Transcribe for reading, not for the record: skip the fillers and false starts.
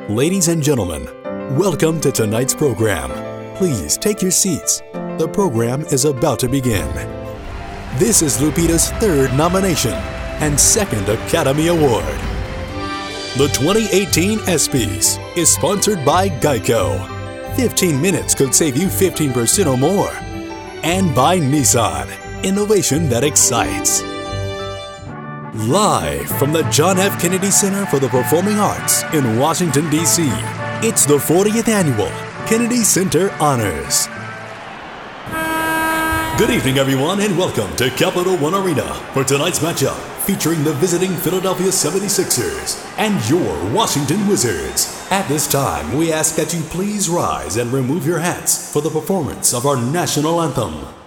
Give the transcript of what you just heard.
Ladies and gentlemen, welcome to tonight's program. Please take your seats. The program is about to begin. This is Lupita's third nomination and second Academy Award. The 2018 ESPYs is sponsored by Geico. 15 minutes could save you 15% or more. And by Nissan, innovation that excites. Live from the John F. Kennedy Center for the Performing Arts in Washington, D.C., it's the 40th Annual Kennedy Center Honors. Good evening, everyone, and welcome to Capital One Arena for tonight's matchup featuring the visiting Philadelphia 76ers and your Washington Wizards. At this time, we ask that you please rise and remove your hats for the performance of our national anthem.